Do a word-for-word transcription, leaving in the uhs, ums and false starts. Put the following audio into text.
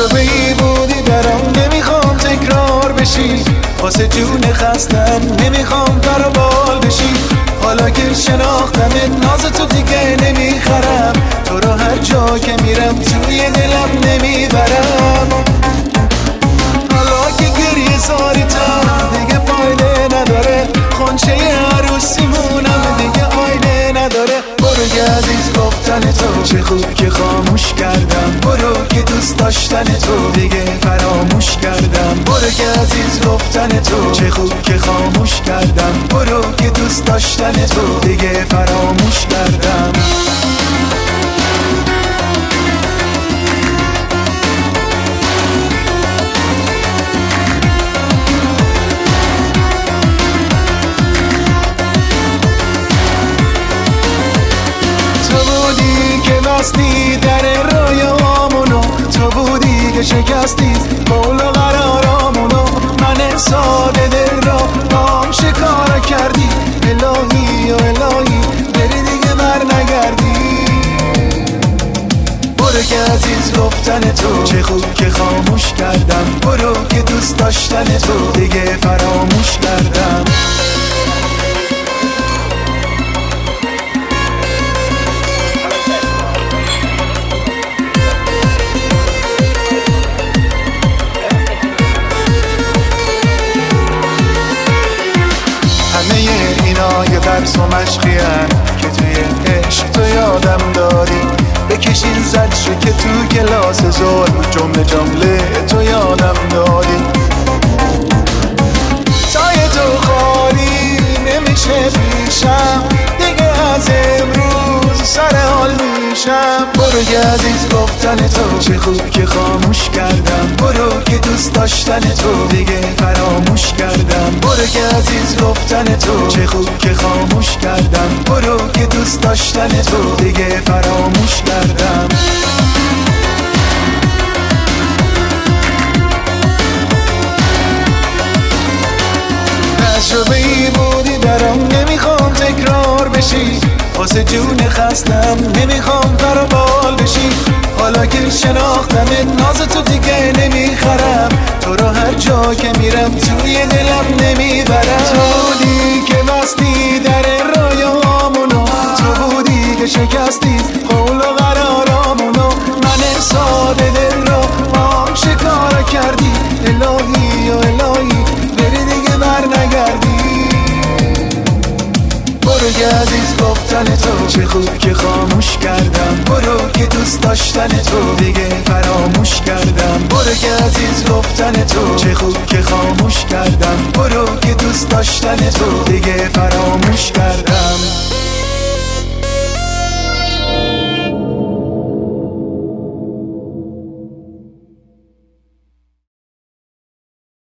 تجربه ای بودی برام، نمیخوام تکرار بشی، واسه جون خستم نمیخوام در بال بشی. حالا که شناختمت ناز تو دیگه نمیخرم، تو رو هر جا که میرم توی دلم نمیبرم. حالا که گریه زاریتم دیگه فایده نداره، خونچه عروسیمونم دیگه آینه نداره. برو که عزیز گفتن تو چه خوب که خاموش کردم، برو که دوست داشتن تو دیگه فراموش کردم. برو که عزیز گفتن تو چه خوب که خاموش کردم، برو که دوست داشتن تو دیگه فراموش کردم. بستی در رویامونو، تو بودی که شکستی قول و قرارامونو. من ساده دل را با هم شکار کردی، الهی و الهی بری دیگه بر نگردی. برو که عزیز گفتن تو چه خوب که خاموش کردم، برو که دوست داشتن تو دیگه فراموش کردم. یه درس و مشقیان که توی عشق تو یادم دادی، بکشین زجر که تو کلاس ظلم جمله جمله تو یادم دادی. تای تو خالی نمیشه پیشم دیگه، از امروز سر حال میشم. برو که عزیز گفتن تو چه خوب که خاموش کردم، برو که دوست داشتن تو دیگه فراموش کردم. برو که عزیز گفتن تو چه خوب که خاموش کردم، برو که دوست داشتن تو دیگه فراموش کردم. تجربه ای بودی برام، نمیخوام تکرار بشی، واسه جون خستم نمیخوام در بال بشی. حالا که شناختمت ناز تو دیگه نمیخرم، تو رو هر جا که میرم توی دلم نمیبرم. تو بودی که بستی در رویامونو، تو بودی که شکستی قول و قرارامونو. من ساده دل رو با هم شکار کردی، الهی و الهی بری دیگه بر نگردی. برو که عزیز گفتن تو چه خوب که خاموش کردم، برو که دوست داشتن تو دیگه فراموش کردم. برو که عزیز گفتن تو چه خوب که خاموش کردم، برو که دوست داشتن تو دیگه فراموش کردم.